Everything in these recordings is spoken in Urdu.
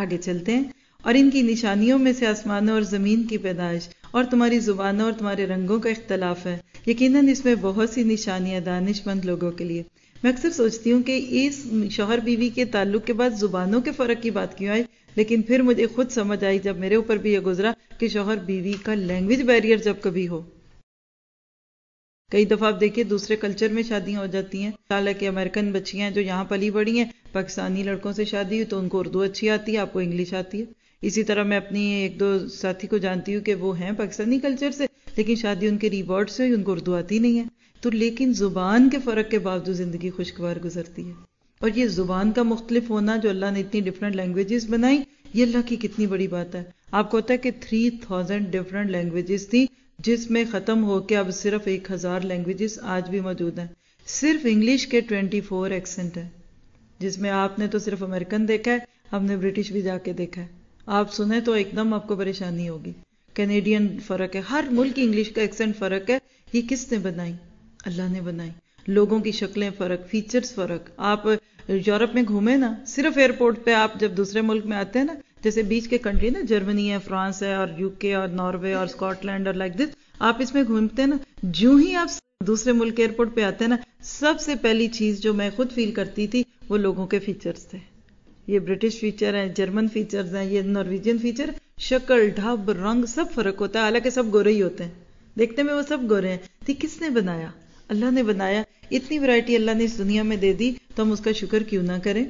آگے چلتے ہیں. اور ان کی نشانیوں میں سے آسمانوں اور زمین کی پیدائش اور تمہاری زبانوں اور تمہارے رنگوں کا اختلاف ہے. یقیناً اس میں بہت سی نشانیاں دانش مند لوگوں کے لیے. میں اکثر سوچتی ہوں کہ اس شوہر بیوی کے تعلق کے بعد زبانوں کے فرق کی بات کیوں آئی، لیکن پھر مجھے خود سمجھ آئی جب میرے اوپر بھی یہ گزرا کہ شوہر بیوی کا لینگویج بیریئر جب کبھی ہو. کئی دفعہ آپ دیکھیے دوسرے کلچر میں شادیاں ہو جاتی ہیں، حالانکہ امریکن بچیاں جو یہاں پلی بڑی ہیں، پاکستانی لڑکوں سے شادی ہوئی تو ان کو اردو اچھی آتی ہے، آپ کو انگلش آتی ہے. اسی طرح میں اپنی ایک دو ساتھی کو جانتی ہوں کہ وہ ہیں پاکستانی کلچر سے، لیکن شادی ان کے ریورڈ سے ہوئی، ان کو اردو آتی نہیں ہے. تو لیکن زبان کے فرق کے باوجود زندگی خوشگوار گزرتی ہے. اور یہ زبان کا مختلف ہونا جو اللہ نے اتنی ڈفرینٹ لینگویجز بنائی، یہ اللہ کی کتنی بڑی بات ہے. آپ کو پتا ہے کہ 3000 ڈفرینٹ لینگویجز تھی، جس میں ختم ہو کے اب صرف 1000 لینگویجز آج بھی موجود ہیں. صرف انگلش کے 24 ایکسنٹ ہیں، جس میں آپ نے تو صرف امریکن دیکھا ہے، ہم نے برٹش بھی جا کے دیکھا ہے. آپ سنیں تو ایک دم آپ کو پریشانی ہوگی. کینیڈین فرق ہے، ہر ملک کی انگلش کا ایکسنٹ فرق ہے. یہ کس نے بنائی؟ اللہ نے بنائی. لوگوں کی شکلیں فرق، فیچرز فرق. آپ یورپ میں گھومیں نا، صرف ایئرپورٹ پہ آپ جب دوسرے ملک میں آتے ہیں نا، جیسے بیچ کے کنٹری نا، جرمنی ہے، فرانس ہے، اور یو کے اور ناروے اور اسکاٹ لینڈ اور لائک دس، آپ اس میں گھومتے ہیں نا، جو ہی آپ دوسرے ملک کے ایئرپورٹ پہ آتے ہیں نا، سب سے پہلی چیز جو میں خود فیل کرتی تھی وہ لوگوں کے فیچرز تھے. یہ برٹش فیچر ہیں، جرمن فیچرز ہیں، یہ نارویجین فیچر. شکل، ڈھب، رنگ سب فرق ہوتا ہے، حالانکہ سب گورے ہی ہوتے ہیں، دیکھنے میں وہ سب گورے ہیں. تو کس نے بنایا؟ اللہ نے بنایا. اتنی ورائٹی اللہ نے اس دنیا میں دے دی تو ہم اس کا شکر کیوں نہ کریں.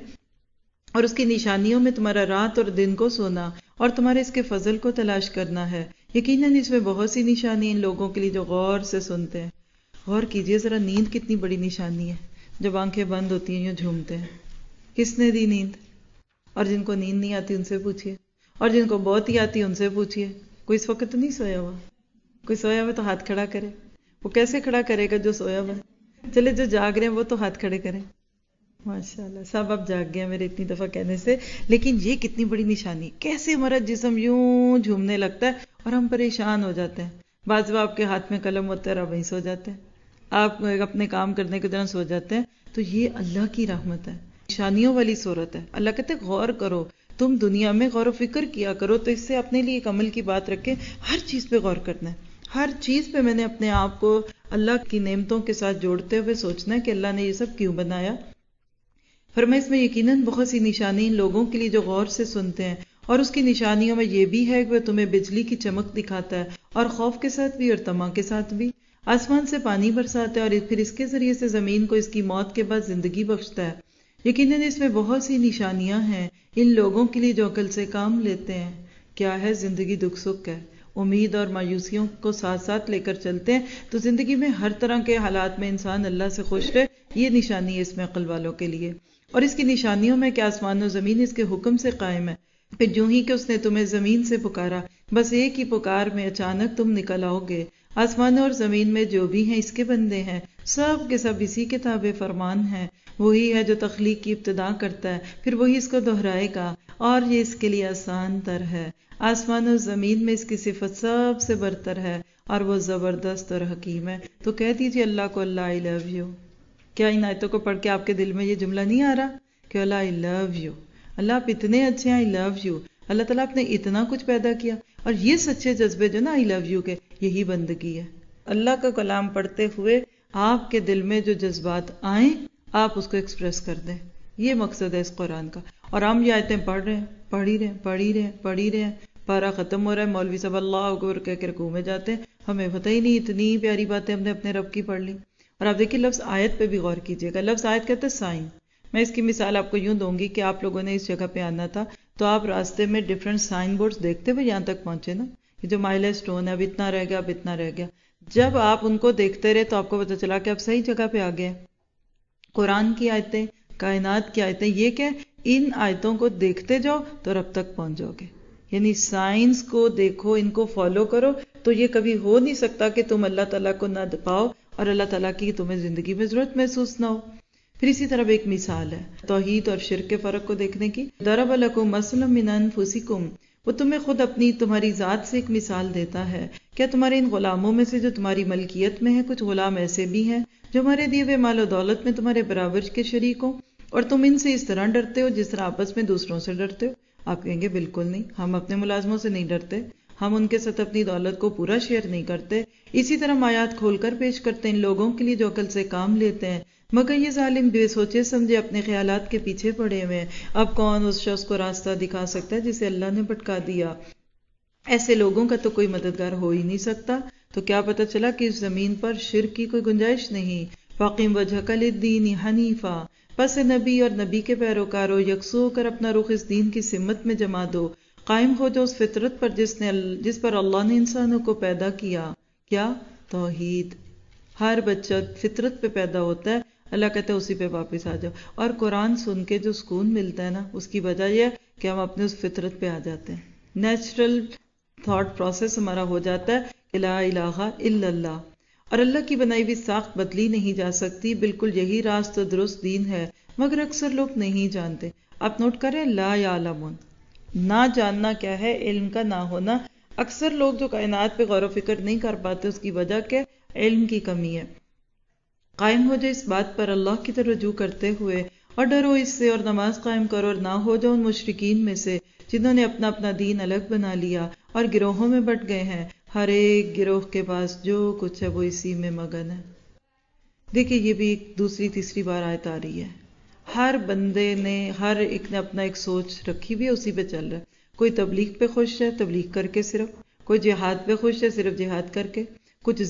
اور اس کی نشانیوں میں تمہارا رات اور دن کو سونا اور تمہارے اس کے فضل کو تلاش کرنا ہے. یقیناً اس میں بہت سی نشانی ان لوگوں کے لیے جو غور سے سنتے ہیں. غور کیجئے ذرا، نیند کتنی بڑی نشانی ہے. جب آنکھیں بند ہوتی ہیں یوں جھومتے ہیں، کس نے دی نیند؟ اور جن کو نیند نہیں آتی ان سے پوچھئے، اور جن کو بہت ہی آتی ان سے پوچھئے. کوئی اس وقت تو نہیں سویا ہوا؟ کوئی سویا ہوا تو ہاتھ کھڑا کرے. وہ کیسے کھڑا کرے گا جو سویا ہوا ہے؟ چلے جو جاگ رہے ہیں وہ تو ہاتھ کھڑے کریں. ماشاءاللہ سب اب جاگ گئے میرے اتنی دفعہ کہنے سے. لیکن یہ کتنی بڑی نشانی، کیسے ہمارا جسم یوں جھومنے لگتا ہے اور ہم پریشان ہو جاتے ہیں. بعض وہ آپ کے ہاتھ میں قلم ہوتا ہے اور آپ وہیں سو جاتے ہیں، آپ اپنے کام کرنے کے دوران سو جاتے ہیں. تو یہ اللہ کی رحمت ہے، نشانیوں والی صورت ہے. اللہ کہتے ہیں غور کرو، تم دنیا میں غور و فکر کیا کرو. تو اس سے اپنے لیے ایک عمل کی بات رکھیں، ہر چیز پہ غور کرنا ہے. ہر چیز پہ میں نے اپنے آپ کو اللہ کی نعمتوں کے ساتھ جوڑتے ہوئے سوچنا ہے کہ اللہ نے یہ سب کیوں بنایا. فرمایا اس میں یقیناً بہت سی نشانی ان لوگوں کے لیے جو غور سے سنتے ہیں. اور اس کی نشانیوں میں یہ بھی ہے کہ وہ تمہیں بجلی کی چمک دکھاتا ہے، اور خوف کے ساتھ بھی اور طمع کے ساتھ بھی. آسمان سے پانی برساتا ہے اور پھر اس کے ذریعے سے زمین کو اس کی موت کے بعد زندگی بخشتا ہے. یقیناً اس میں بہت سی نشانیاں ہیں ان لوگوں کے لیے جو عقل سے کام لیتے ہیں. کیا ہے؟ زندگی دکھ سکھ ہے، امید اور مایوسیوں کو ساتھ ساتھ لے کر چلتے ہیں. تو زندگی میں ہر طرح کے حالات میں انسان اللہ سے خوش رہے، یہ نشانی ہے اس میں عقل والوں کے لیے. اور اس کی نشانیوں میں کہ آسمان و زمین اس کے حکم سے قائم ہے. پھر جو ہی کہ اس نے تمہیں زمین سے پکارا، بس ایک ہی پکار میں اچانک تم نکل آؤ گے. آسمان اور زمین میں جو بھی ہیں اس کے بندے ہیں، سب کے سب اسی کے تابع فرمان ہیں. وہی ہے جو تخلیق کی ابتدا کرتا ہے، پھر وہی اس کو دہرائے گا، اور یہ اس کے لیے آسان تر ہے. آسمان و زمین میں اس کی صفت سب سے برتر ہے، اور وہ زبردست اور حکیم ہے. تو کہہ دیجئے اللہ کو، اللہ آئی لو یو. کیا ان آیتوں کو پڑھ کے آپ کے دل میں یہ جملہ نہیں آ رہا کہ اللہ آئی لو یو، اللہ آپ اتنے اچھے ہیں، آئی لو یو. اللہ تعالیٰ آپ نے اتنا کچھ پیدا کیا، اور یہ سچے جذبے جو نا آئی لو یو کے، یہی بندگی ہے. اللہ کا کلام پڑھتے ہوئے آپ کے دل میں جو جذبات آئیں آپ اس کو ایکسپریس کر دیں، یہ مقصد ہے اس قرآن کا. اور ہم یہ آیتیں پڑھ رہے ہیں، پڑھ ہی رہے ہیں، پارہ ختم ہو رہا ہے، مولوی صاحب اللہ اکبر کہہ کے رکوع میں جاتے ہیں، ہمیں پتہ ہی نہیں اتنی پیاری باتیں ہم نے اپنے رب کی پڑھ لی. اور آپ دیکھیے لفظ آیت پہ بھی غور کیجئے گا. لفظ آیت کہتے ہیں سائن. میں اس کی مثال آپ کو یوں دوں گی کہ آپ لوگوں نے اس جگہ پہ آنا تھا تو آپ راستے میں ڈیفرنٹ سائن بورڈز دیکھتے ہوئے یہاں تک پہنچے نا، یہ جو مائل سٹون ہے، اب اتنا رہ گیا، اب اتنا رہ گیا. جب آپ ان کو دیکھتے رہے تو آپ کو پتہ چلا کہ آپ صحیح جگہ پہ آ گئے. قرآن کی آیتیں، کائنات کی آیتیں، یہ کہ ان آیتوں کو دیکھتے جاؤ تو رب تک پہنچ جاؤ گے. یعنی سائنس کو دیکھو، ان کو فالو کرو، تو یہ کبھی ہو نہیں سکتا کہ تم اللہ تعالیٰ کو نہ پاؤ اور اللہ تعالیٰ کی تمہیں زندگی میں ضرورت محسوس نہ ہو. پھر اسی طرح ایک مثال ہے توحید اور شرک کے فرق کو دیکھنے کی. ضرب لکم مثلا من انفسکم، وہ تمہیں خود اپنی تمہاری ذات سے ایک مثال دیتا ہے. کیا تمہارے ان غلاموں میں سے جو تمہاری ملکیت میں ہیں کچھ غلام ایسے بھی ہیں جو ہمارے دیے ہوئے مال و دولت میں تمہارے برابر کے شریک ہوں، اور تم ان سے اس طرح ڈرتے ہو جس طرح آپس میں دوسروں سے ڈرتے ہو. آپ کہیں گے بالکل نہیں، ہم اپنے ملازموں سے نہیں ڈرتے، ہم ان کے ساتھ اپنی دولت کو پورا شیئر نہیں کرتے، اسی طرح ہم آیات کھول کر پیش کرتے ہیں ان لوگوں کے لیے جو عقل سے کام لیتے ہیں، مگر یہ ظالم بے سوچے سمجھے اپنے خیالات کے پیچھے پڑے ہوئے ہیں۔ اب کون اس شخص کو راستہ دکھا سکتا ہے جسے اللہ نے بھٹکا دیا؟ ایسے لوگوں کا تو کوئی مددگار ہو ہی نہیں سکتا۔ تو کیا پتہ چلا کہ اس زمین پر شرک کی کوئی گنجائش نہیں۔ فَقِمْ وَجْهَكَ لِلدِّينِ حَنِيفًا، پس نبی اور نبی کے پیروکاروں یکسو ہو کر اپنا رخ اس دین کی سمت میں جما دو، قائم ہو جو اس فطرت پر جس پر اللہ نے انسانوں کو پیدا کیا۔ کیا؟ توحید۔ ہر بچہ فطرت پہ پیدا ہوتا ہے، اللہ کہتا ہے اسی پہ واپس آ جاؤ۔ اور قرآن سن کے جو سکون ملتا ہے نا، اس کی وجہ یہ ہے کہ ہم اپنے اس فطرت پہ آ جاتے ہیں، نیچرل تھاٹ پروسیس ہمارا ہو جاتا ہے کہ لا الہ الا اللہ، اور اللہ کی بنائی ہوئی ساخت بدلی نہیں جا سکتی، بالکل یہی راست و درست دین ہے، مگر اکثر لوگ نہیں جانتے۔ آپ نوٹ کریں، لا یعلمون، نہ جاننا کیا ہے، علم کا نہ ہونا۔ اکثر لوگ جو کائنات پہ غور و فکر نہیں کر پاتے، اس کی وجہ کہ علم کی کمی ہے۔ قائم ہو جائے اس بات پر اللہ کی طرف رجوع کرتے ہوئے، اور ڈرو اس سے، اور نماز قائم کرو، اور نہ ہو جاؤ ان مشرکین میں سے جنہوں نے اپنا اپنا دین الگ بنا لیا اور گروہوں میں بٹ گئے ہیں، ہر ایک گروہ کے پاس جو کچھ ہے وہ اسی میں مگن ہے۔ دیکھیں یہ بھی ایک دوسری تیسری بار آیت آ رہی ہے۔ ہر بندے نے، ہر ایک نے اپنا ایک سوچ رکھی بھی ہے، اسی پہ چل رہا ہے۔ کوئی تبلیغ پہ خوش ہے، تبلیغ کر کے صرف، کوئی جہاد پہ خوش ہے، صرف جہاد کر کے، کچھ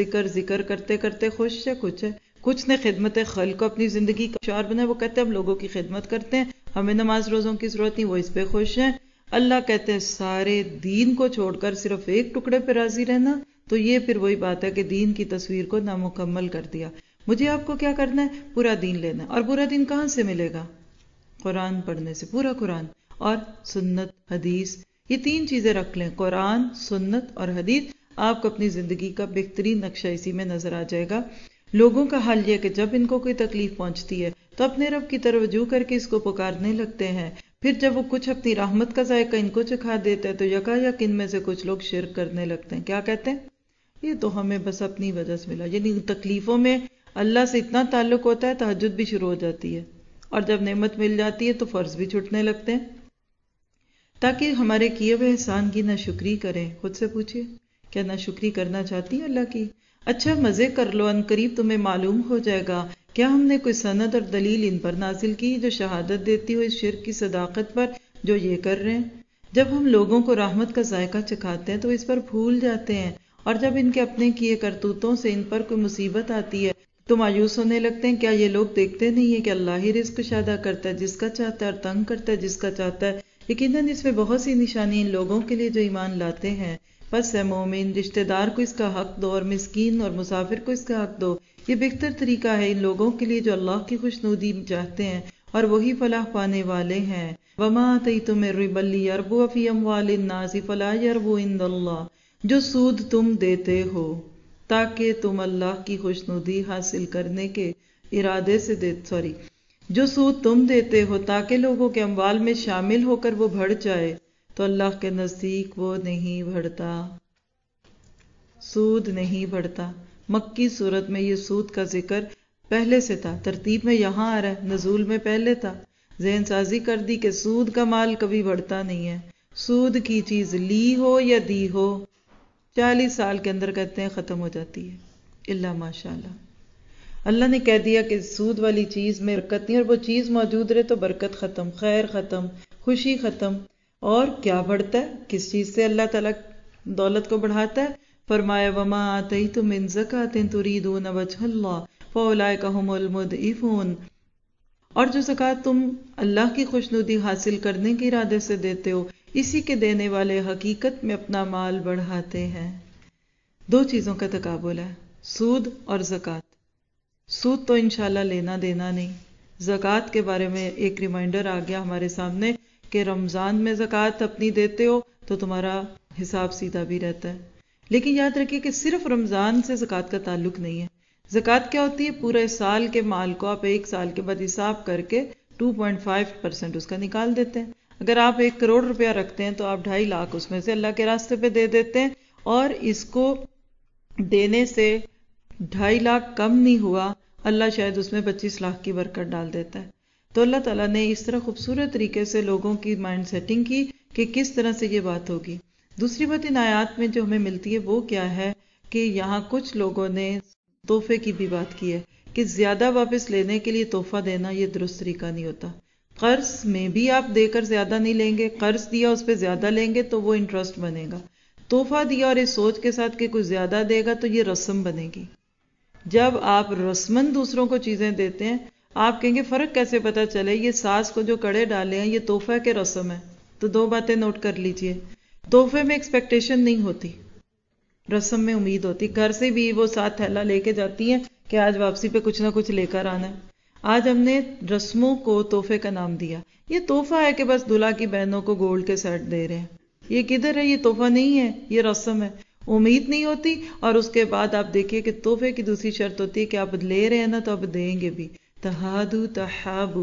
ذکر کرتے کرتے خوش ہے، کچھ نے خدمت خلق کو اپنی زندگی کا شعار بنا، وہ کہتے ہیں ہم لوگوں کی خدمت کرتے ہیں، ہمیں نماز روزوں کی ضرورت نہیں، وہ اس پہ خوش ہیں۔ اللہ کہتے ہیں سارے دین کو چھوڑ کر صرف ایک ٹکڑے پہ راضی رہنا، تو یہ پھر وہی بات ہے کہ دین کی تصویر کو نامکمل کر دیا۔ مجھے آپ کو کیا کرنا ہے؟ پورا دین لینا ہے، اور پورا دین کہاں سے ملے گا؟ قرآن پڑھنے سے، پورا قرآن اور سنت حدیث، یہ تین چیزیں رکھ لیں، قرآن سنت اور حدیث، آپ کو اپنی زندگی کا بہترین نقشہ اسی میں نظر آ جائے گا۔ لوگوں کا حال یہ کہ جب ان کو کوئی تکلیف پہنچتی ہے تو اپنے رب کی طرف رجوع کر کے اس کو پکارنے لگتے ہیں، پھر جب وہ کچھ اپنی رحمت کا ذائقہ ان کو چکھا دیتا ہے تو یکایک ان میں سے کچھ لوگ شرک کرنے لگتے ہیں۔ کیا کہتے ہیں؟ یہ تو ہمیں بس اپنی وجہ سے ملا، یعنی تکلیفوں میں اللہ سے اتنا تعلق ہوتا ہے تہجد بھی شروع ہو جاتی ہے، اور جب نعمت مل جاتی ہے تو فرض بھی چھوٹنے لگتے ہیں، تاکہ ہمارے کیے ہوئے احسان کی ناشکری کریں۔ خود سے پوچھئے، کیا ناشکری کرنا چاہتی ہیں اللہ کی؟ اچھا مزے کر لو، ان قریب تمہیں معلوم ہو جائے گا کیا ہم نے کوئی سند اور دلیل ان پر نازل کی جو شہادت دیتی ہو اس شرک کی صداقت پر جو یہ کر رہے ہیں۔ جب ہم لوگوں کو رحمت کا ذائقہ چکھاتے ہیں تو اس پر پھول جاتے ہیں، اور جب ان کے اپنے کیے کرتوتوں سے ان پر کوئی مصیبت آتی ہے تو مایوس ہونے لگتے ہیں۔ کیا یہ لوگ دیکھتے نہیں ہیں کہ اللہ ہی رزق کشادہ کرتا ہے جس کا چاہتا ہے اور تنگ کرتا ہے جس کا چاہتا ہے؟ یقیناً اس میں بہت سی نشانی ان لوگوں کے لیے جو ایمان لاتے ہیں۔ پس اے مومن، رشتہ دار کو اس کا حق دو اور مسکین اور مسافر کو اس کا حق دو، یہ بہتر طریقہ ہے ان لوگوں کے لیے جو اللہ کی خوشنودی چاہتے ہیں اور وہی فلاح پانے والے ہیں۔ وَمَا آتَيْتُم مِّن رِّبًا لِّيَرْبُوَ فِي أَمْوَالِ النَّاسِ فَلَا يَرْبُو عِندَ اللَّهِ، جو سود تم دیتے ہو تاکہ تم اللہ کی خوشنودی حاصل کرنے کے ارادے سے جو سود تم دیتے ہو تاکہ لوگوں کے اموال میں شامل ہو کر وہ بڑھ جائے، تو اللہ کے نزدیک وہ نہیں بڑھتا، سود نہیں بڑھتا۔ مکی صورت میں یہ سود کا ذکر پہلے سے تھا، ترتیب میں یہاں آ رہا ہے، نزول میں پہلے تھا۔ ذہن سازی کر دی کہ سود کا مال کبھی بڑھتا نہیں ہے، سود کی چیز لی ہو یا دی ہو 40 سال کے اندر کہتے ہیں ختم ہو جاتی ہے، الا ماشاءاللہ۔ اللہ نے کہہ دیا کہ سود والی چیز میں برکت نہیں، اور وہ چیز موجود رہے تو برکت ختم، خیر ختم، خوشی ختم۔ اور کیا بڑھتا ہے؟ کس چیز سے اللہ تعالیٰ دولت کو بڑھاتا ہے؟ فرمایا وَمَا آتَيْتُم مِّن زَكَاةٍ تُرِيدُونَ وَجْهَ اللَّهِ فَأُولَٰئِكَ هُمُ الْمُضْعِفُونَ، اور جو زکوٰۃ تم اللہ کی خوشنودی حاصل کرنے کے ارادے سے دیتے ہو، اسی کے دینے والے حقیقت میں اپنا مال بڑھاتے ہیں۔ دو چیزوں کا تقابل ہے، سود اور زکوٰۃ۔ سود تو انشاءاللہ لینا دینا نہیں، زکوٰۃ کے بارے میں ایک ریمائنڈر آ گیا ہمارے سامنے کہ رمضان میں زکوٰۃ اپنی دیتے ہو تو تمہارا حساب سیدھا بھی رہتا ہے، لیکن یاد رکھیے کہ صرف رمضان سے زکوٰۃ کا تعلق نہیں ہے۔ زکوٰۃ کیا ہوتی ہے؟ پورے سال کے مال کو آپ ایک سال کے بعد حساب کر کے 2.5% اس کا نکال دیتے ہیں۔ اگر آپ 1 کروڑ روپیہ رکھتے ہیں تو آپ 2.5 لاکھ اس میں سے اللہ کے راستے پہ دے دیتے ہیں، اور اس کو دینے سے 2.5 لاکھ کم نہیں ہوا، اللہ شاید اس میں 25 لاکھ کی برکت ڈال دیتا ہے۔ تو اللہ تعالیٰ نے اس طرح خوبصورت طریقے سے لوگوں کی مائنڈ سیٹنگ کی کہ کس طرح سے یہ بات ہوگی. دوسری بات ان آیات میں جو ہمیں ملتی ہے وہ کیا ہے کہ یہاں کچھ لوگوں نے تحفے کی بھی بات کی ہے کہ زیادہ واپس لینے کے لیے تحفہ دینا یہ درست طریقہ نہیں ہوتا. قرض میں بھی آپ دے کر زیادہ نہیں لیں گے، قرض دیا اس پہ زیادہ لیں گے تو وہ انٹرسٹ بنے گا. تحفہ دیا اور اس سوچ کے ساتھ کہ کچھ زیادہ دے گا تو یہ رسم بنے گی. جب آپ رسمن دوسروں کو چیزیں دیتے ہیں، آپ کہیں گے فرق کیسے پتا چلے، یہ ساس کو جو کڑے ڈالے ہیں یہ تحفہ کے رسم ہے. تو دو باتیں نوٹ کر لیجئے، تحفے میں ایکسپیکٹیشن نہیں ہوتی، رسم میں امید ہوتی. گھر سے بھی وہ ساتھ تھیلا لے کے جاتی ہیں کہ آج واپسی پہ کچھ نہ کچھ لے کر آنا ہے. آج ہم نے رسموں کو تحفے کا نام دیا. یہ تحفہ ہے کہ بس دلہا کی بہنوں کو گولڈ کے سیٹ دے رہے ہیں. یہ کدھر ہے؟ یہ تحفہ نہیں ہے، یہ رسم ہے. امید نہیں ہوتی. اور اس کے بعد آپ دیکھیے کہ تحفے کی دوسری شرط ہوتی ہے کہ آپ لے رہے ہیں نا تو آپ دیں گے بھی. تہادو تحابو.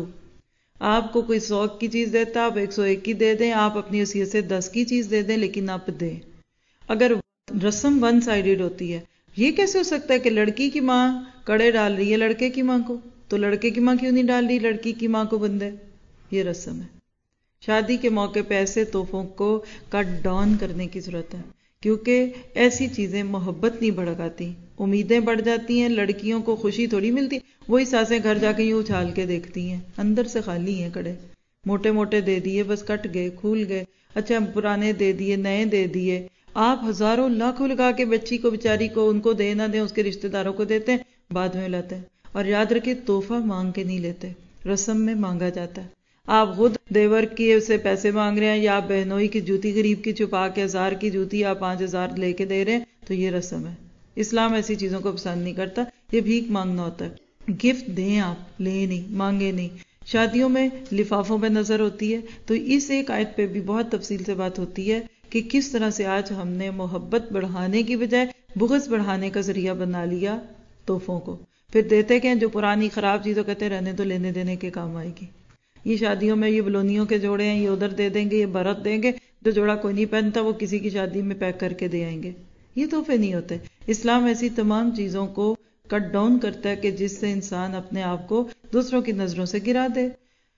آپ کو کوئی 100 کی چیز دیتا آپ 101 کی دے دیں، آپ اپنی حیثیت سے 10 کی چیز دے دیں، لیکن آپ دیں. اگر رسم ون سائیڈڈ ہوتی ہے، یہ کیسے ہو سکتا ہے کہ لڑکی کی ماں کڑے ڈال رہی ہے لڑکے کی ماں کو، تو لڑکے کی ماں کیوں نہیں ڈال رہی لڑکی کی ماں کو بندے؟ یہ رسم ہے. شادی کے موقع پہ ایسے تحفوں کو کٹ ڈاؤن کرنے کی ضرورت ہے، کیونکہ ایسی چیزیں محبت نہیں بڑھاتی، امیدیں بڑھ جاتی ہیں. لڑکیوں کو خوشی تھوڑی ملتی، وہی ساسیں گھر جا کے یوں اچھال کے دیکھتی ہیں، اندر سے خالی ہیں کڑے. موٹے موٹے دے دیے، بس کٹ گئے، کھول گئے. اچھا پرانے دے دیے، نئے دے دیے. آپ ہزاروں لاکھوں لگا کے بچی کو بیچاری کو ان کو دے نہ دیں، اس کے رشتہ داروں کو دیتے ہیں، بعد میں لاتے ہیں. اور یاد رکھیں تحفہ مانگ کے نہیں لیتے، رسم میں مانگا جاتا ہے. آپ خود دیور کی اسے پیسے مانگ رہے ہیں، یا آپ بہنوئی کی جوتی غریب کی چھپا کے 1000 کی جوتی آپ 5000 لے کے دے رہے ہیں، تو یہ رسم ہے. اسلام ایسی چیزوں کو پسند نہیں کرتا. یہ بھیک مانگنا ہوتا ہے. گفٹ دیں آپ، لیں نہیں، مانگے نہیں. شادیوں میں لفافوں پہ نظر ہوتی ہے، تو اس ایک آیت پہ بھی بہت تفصیل سے بات ہوتی ہے کہ کس طرح سے آج ہم نے محبت بڑھانے کی بجائے بغض بڑھانے کا ذریعہ بنا لیا تحفوں کو. پھر دیتے کہ جو پرانی خراب چیزوں کہتے رہنے تو لینے دینے کے کام آئے گی. یہ شادیوں میں یہ بلونیوں کے جوڑے ہیں، یہ ادھر دے دیں گے، یہ برت دیں گے، جو جوڑا کوئی نہیں پہنتا وہ کسی کی شادی میں پیک کر کے دے آئیں گے. یہ تحفے نہیں ہوتے. اسلام ایسی تمام چیزوں کو کٹ ڈاؤن کرتا ہے کہ جس سے انسان اپنے آپ کو دوسروں کی نظروں سے گرا دے.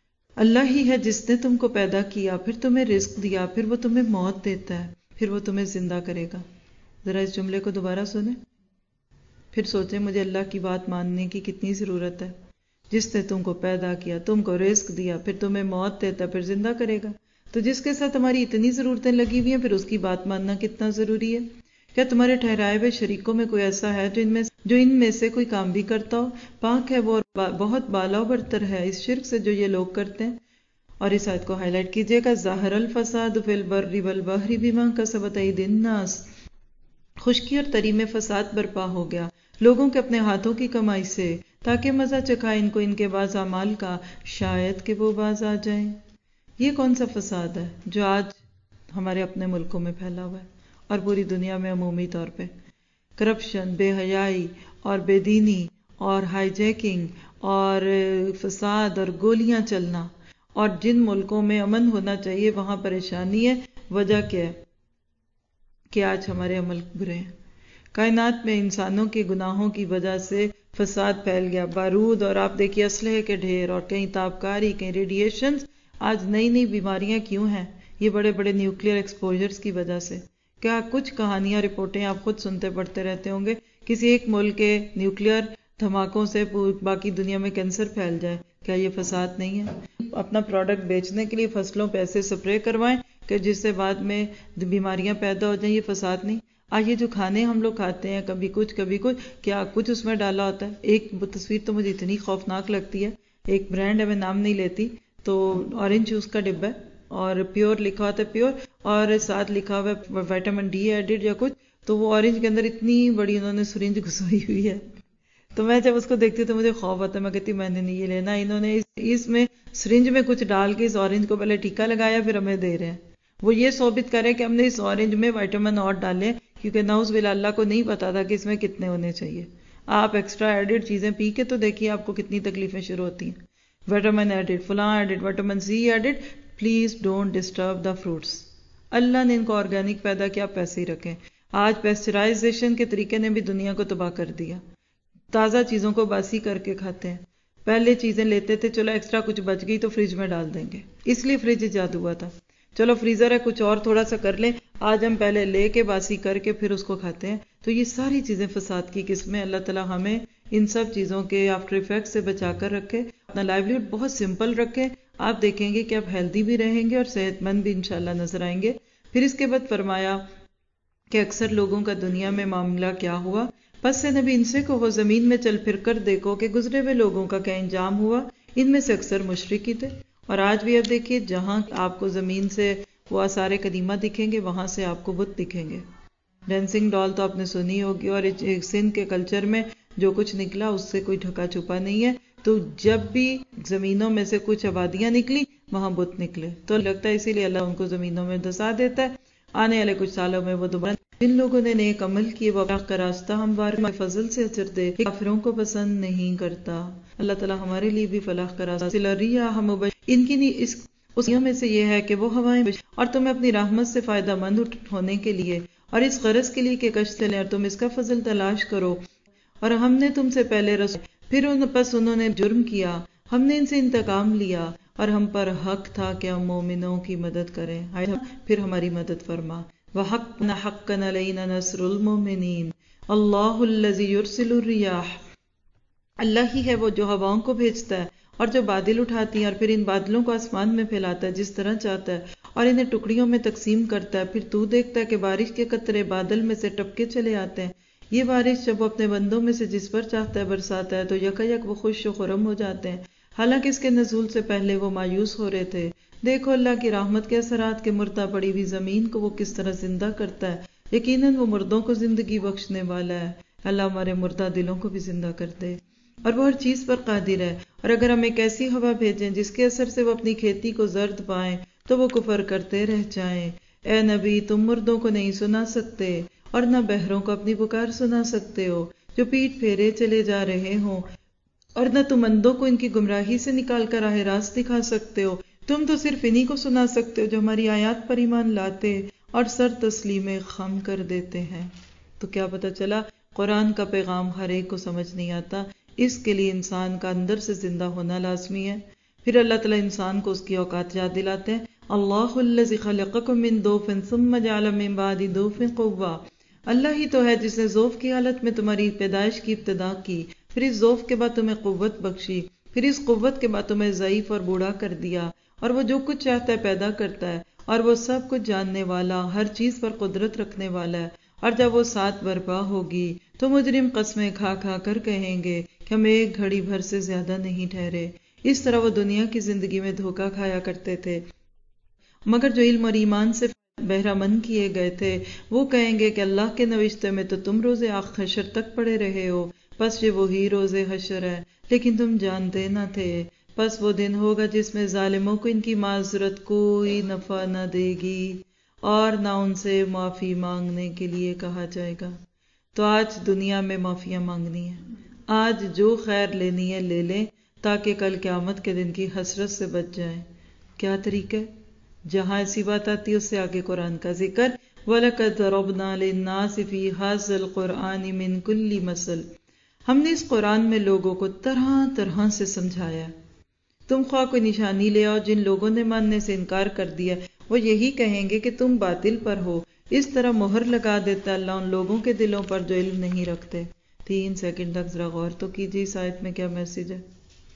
اللہ ہی ہے جس نے تم کو پیدا کیا، پھر تمہیں رزق دیا، پھر وہ تمہیں موت دیتا ہے، پھر وہ تمہیں زندہ کرے گا. ذرا اس جملے کو دوبارہ سنیں، پھر سوچیں مجھے اللہ کی بات ماننے کی کتنی ضرورت ہے. جس نے تم کو پیدا کیا، تم کو رزق دیا، پھر تمہیں موت دیتا، پھر زندہ کرے گا. تو جس کے ساتھ ہماری اتنی ضرورتیں لگی ہوئی ہیں، پھر اس کی بات ماننا کتنا ضروری ہے. کیا تمہارے ٹھہرائے ہوئے شریکوں میں کوئی ایسا ہے جو ان میں سے کوئی کام بھی کرتا ہو؟ پاک ہے وہ اور بہت بالا و برتر ہے اس شرک سے جو یہ لوگ کرتے ہیں. اور اس آیت کو ہائی لائٹ کیجئے گا. ظاہر الفساد فی البر والبحر بما کسبت ایدی الناس. خشکی اور تری میں فساد برپا ہو گیا لوگوں کے اپنے ہاتھوں کی کمائی سے، تاکہ مزہ چکھائے ان کو ان کے بعض اعمال کا، شاید کہ وہ باز آ جائیں. یہ کون سا فساد ہے جو آج ہمارے اپنے ملکوں میں پھیلا ہوا ہے اور پوری دنیا میں عمومی طور پہ؟ کرپشن، بے حیائی اور بے دینی اور ہائی جیکنگ اور فساد اور گولیاں چلنا. اور جن ملکوں میں امن ہونا چاہیے وہاں پریشانی ہے. وجہ کیا ہے؟ کہ آج ہمارے عمل برے ہیں. کائنات میں انسانوں کے گناہوں کی وجہ سے فساد پھیل گیا. بارود اور آپ دیکھیے اسلحے کے ڈھیر، اور کہیں تابکاری، کہیں ریڈیشنز. آج نئی نئی بیماریاں کیوں ہیں؟ یہ بڑے بڑے نیوکلیئر ایکسپوجرز کی وجہ سے. کیا کچھ کہانیاں، رپورٹیں آپ خود سنتے پڑھتے رہتے ہوں گے، کسی ایک ملک کے نیوکلیئر دھماکوں سے باقی دنیا میں کینسر پھیل جائے. کیا یہ فساد نہیں ہے؟ اپنا پروڈکٹ بیچنے کے لیے فصلوں پہ ایسے سپرے کروائیں کہ جس سے بعد میں بیماریاں پیدا ہو جائیں. یہ فساد نہیں؟ یہ جو کھانے ہم لوگ کھاتے ہیں، کبھی کچھ کبھی کچھ، کیا کچھ اس میں ڈالا ہوتا ہے؟ ایک تصویر تو مجھے اتنی خوفناک لگتی ہے. ایک برانڈ ہے، میں نام نہیں لیتی، تو اورنج جوس کا ڈبہ ہے اور پیور لکھا ہوتا ہے، پیور، اور ساتھ لکھا ہوا ہے وٹامن ڈی ایڈڈ یا کچھ. تو وہ اورنج کے اندر اتنی بڑی انہوں نے سرنج گھسائی ہوئی ہے. تو میں جب اس کو دیکھتی تو مجھے خوف آتا ہے. میں کہتی میں نے نہیں یہ لینا. انہوں نے اس میں سرنج میں کچھ ڈال کے اس اورنج کو پہلے ٹیکا لگایا، پھر ہمیں دے رہے ہیں. وہ یہ ثابت کرے کہ ہم نے اس اورنج میں وٹامن اور ڈالے، کیونکہ نعوذ باللہ اللہ کو نہیں پتا تھا کہ اس میں کتنے ہونے چاہیے. آپ ایکسٹرا ایڈڈ چیزیں پی کے تو دیکھیے آپ کو کتنی تکلیفیں شروع ہوتی ہیں. وٹامن ایڈڈ، فلاں added, vitamin C added. Please don't disturb the fruits. اللہ نے ان کو آرگینک پیدا کیا، پیسے ہی رکھیں. آج پیسچرائزیشن کے طریقے نے بھی دنیا کو تباہ کر دیا. تازہ چیزوں کو باسی کر کے کھاتے ہیں. پہلے چیزیں لیتے تھے، چلو ایکسٹرا کچھ بچ گئی تو فریج میں ڈال دیں گے، اس لیے فریج ایجاد ہوا تھا. چلو فریزر ہے کچھ اور تھوڑا سا کر لیں، آج ہم پہلے لے کے باسی کر کے پھر اس کو کھاتے ہیں. تو یہ ساری چیزیں فساد کی قسمیں. اللہ تعالیٰ ہمیں ان سب چیزوں کے آفٹر ایفیکٹ سے بچا کر رکھے، اپنا لائیولیہڈ بہت سمپل رکھیں. آپ دیکھیں گے کہ آپ ہیلدی بھی رہیں گے اور صحت مند بھی انشاءاللہ نظر آئیں گے. پھر اس کے بعد فرمایا کہ اکثر لوگوں کا دنیا میں معاملہ کیا ہوا، پس سے نبی ان سے کہو زمین میں چل پھر کر دیکھو کہ گزرے ہوئے لوگوں کا کیا انجام ہوا، ان میں سے اکثر مشرک ہی تھے. اور آج بھی اب دیکھیے جہاں آپ کو زمین سے وہ آثار قدیمہ دکھیں گے وہاں سے آپ کو بت دکھیں گے. ڈانسنگ ڈال تو آپ نے سنی ہوگی، اور سندھ کے کلچر میں جو کچھ نکلا اس سے کوئی ڈھکا چھپا نہیں ہے. تو جب بھی زمینوں میں سے کچھ آبادیاں نکلی وہاں بت نکلے، تو لگتا ہے اسی لیے اللہ ان کو زمینوں میں دسا دیتا ہے. آنے والے کچھ سالوں میں وہ دوبارہ جن لوگوں نے نیک عمل کیے وہ اللہ کا راستہ ہموار فضل سے اجر دے، کافروں کو پسند نہیں کرتا. اللہ تعالیٰ ہمارے لیے بھی فلاح کا راستہ. ان کی اس میں سے یہ ہے کہ وہ ہوائیں اور تمہیں اپنی رحمت سے فائدہ مند ہونے کے لیے اور اس غرض کے لیے کہ کشت لیں اور تم اس کا فضل تلاش کرو. اور ہم نے تم سے پہلے رسول پھر پس انہوں نے جرم کیا، ہم نے ان سے انتقام لیا اور ہم پر حق تھا کہ ہم مومنوں کی مدد کریں. پھر ہماری مدد فرما. وَحَقًّا حَقًّا عَلَيْنَا نَصْرُ الْمُؤْمِنِينَ اللَّهُ الَّذِي يُرْسِلُ الرِّيَاحَ، اللہ ہی ہے وہ جو ہواؤں کو بھیجتا ہے اور جو بادل اٹھاتی ہیں اور پھر ان بادلوں کو آسمان میں پھیلاتا ہے جس طرح چاہتا ہے اور انہیں ٹکڑیوں میں تقسیم کرتا ہے. پھر تو دیکھتا ہے کہ بارش کے قطرے بادل میں سے ٹپکے چلے آتے ہیں. یہ بارش جب وہ اپنے بندوں میں سے جس پر چاہتا ہے برساتا ہے تو یکایک وہ خوش و خرم ہو جاتے ہیں، حالانکہ اس کے نزول سے پہلے وہ مایوس ہو رہے تھے. دیکھو اللہ کی رحمت کے اثرات کے مردہ پڑی ہوئی زمین کو وہ کس طرح زندہ کرتا ہے. یقیناً وہ مردوں کو زندگی بخشنے والا ہے. اللہ ہمارے مردہ دلوں کو بھی زندہ کر دے، اور وہ ہر چیز پر قادر ہے. اور اگر ہم ایک ایسی ہوا بھیجیں جس کے اثر سے وہ اپنی کھیتی کو زرد پائیں تو وہ کفر کرتے رہ جائیں. اے نبی تم مردوں کو نہیں سنا سکتے اور نہ بہروں کو اپنی پکار سنا سکتے ہو جو پیٹ پھیرے چلے جا رہے ہوں، اور نہ تم اندھوں کو ان کی گمراہی سے نکال کر راہ راست دکھا سکتے ہو. تم تو صرف انہی کو سنا سکتے ہو جو ہماری آیات پر ایمان لاتے اور سر تسلیم خم کر دیتے ہیں. تو کیا پتہ چلا قرآن کا پیغام ہر ایک کو سمجھ نہیں آتا، اس کے لیے انسان کا اندر سے زندہ ہونا لازمی ہے. پھر اللہ تعالیٰ انسان کو اس کی اوقات یاد دلاتے ہیں. اللہ الذی خلقکم من ضعف ثم جعل من بعد ضعف قوة، اللہ ہی تو ہے جس نے ضعف کی حالت میں تمہاری پیدائش کی ابتدا کی، پھر اس ضعف کے بعد تمہیں قوت بخشی، پھر اس قوت کے بعد تمہیں ضعیف اور بوڑھا کر دیا. اور وہ جو کچھ چاہتا ہے پیدا کرتا ہے، اور وہ سب کچھ جاننے والا، ہر چیز پر قدرت رکھنے والا ہے. اور جب وہ سات برپا ہوگی تو مجرم قسمیں کھا کھا کر کہیں گے کہ ہم ایک گھڑی بھر سے زیادہ نہیں ٹھہرے. اس طرح وہ دنیا کی زندگی میں دھوکہ کھایا کرتے تھے، مگر جو علم اور ایمان سے بہرہ مند کیے گئے تھے وہ کہیں گے کہ اللہ کے نوشتے میں تو تم روز حشر تک پڑے رہے ہو، پس یہ وہی روز حشر ہے لیکن تم جانتے نہ تھے. پس وہ دن ہوگا جس میں ظالموں کو ان کی معذرت کوئی نفع نہ دے گی اور نہ ان سے معافی مانگنے کے لیے کہا جائے گا. تو آج دنیا میں معافیاں مانگنی ہے، آج جو خیر لینی ہے لے لیں تاکہ کل قیامت کے دن کی حسرت سے بچ جائیں. کیا طریقہ ہے؟ جہاں ایسی بات آتی ہے اس سے آگے قرآن کا ذکر. وَلَقَدْ ضَرَبْنَا لِلنَّاسِ فِي هَذَا الْقُرْآنِ مِنْ كُلِّ مَثَلٍ، ہم نے اس قرآن میں لوگوں کو طرح طرح سے سمجھایا. تم خواہ کوئی نشانی لے آؤ، جن لوگوں نے ماننے سے انکار کر دیا وہ یہی کہیں گے کہ تم باطل پر ہو. اس طرح مہر لگا دیتا اللہ ان لوگوں کے دلوں پر جو علم نہیں رکھتے. 3 سیکنڈ تک ذرا غور تو کیجیے اس آیت میں کیا میسج ہے.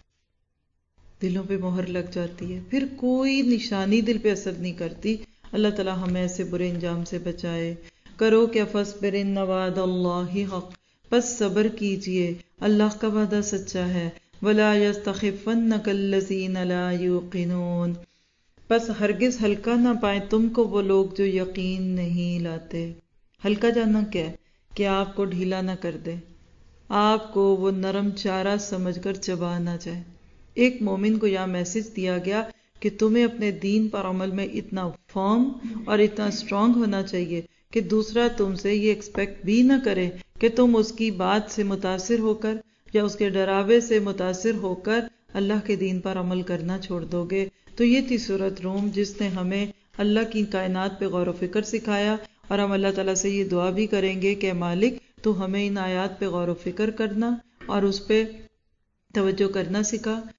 دلوں پہ مہر لگ جاتی ہے، پھر کوئی نشانی دل پہ اثر نہیں کرتی. اللہ تعالیٰ ہمیں ایسے برے انجام سے بچائے. کرو کیا فَاصْبِرْ إِنَّ وَعْدَ اللَّهِ حَقٌّ، پس صبر کیجئے اللہ کا وعدہ سچا ہے. وَلَا يَسْتَخِفَّنَّكَ الَّذِينَ لَا يُوقِنُونَ، پس ہرگز ہلکا نہ پائیں تم کو وہ لوگ جو یقین نہیں لاتے. ہلکا جانا کیا ہے؟ کہ آپ کو ڈھیلا نہ کر دے، آپ کو وہ نرم چارہ سمجھ کر چبا نہ جائے. ایک مومن کو یہ میسج دیا گیا کہ تمہیں اپنے دین پر عمل میں اتنا فرم اور اتنا اسٹرانگ ہونا چاہیے کہ دوسرا تم سے یہ ایکسپیکٹ بھی نہ کرے کہ تم اس کی بات سے متاثر ہو کر یا اس کے ڈراوے سے متاثر ہو کر اللہ کے دین پر عمل کرنا چھوڑ دو گے. تو یہ تھی سورۃ روم جس نے ہمیں اللہ کی کائنات پہ غور و فکر سکھایا، اور ہم اللہ تعالیٰ سے یہ دعا بھی کریں گے کہ مالک تو ہمیں ان آیات پہ غور و فکر کرنا اور اس پہ توجہ کرنا سکھا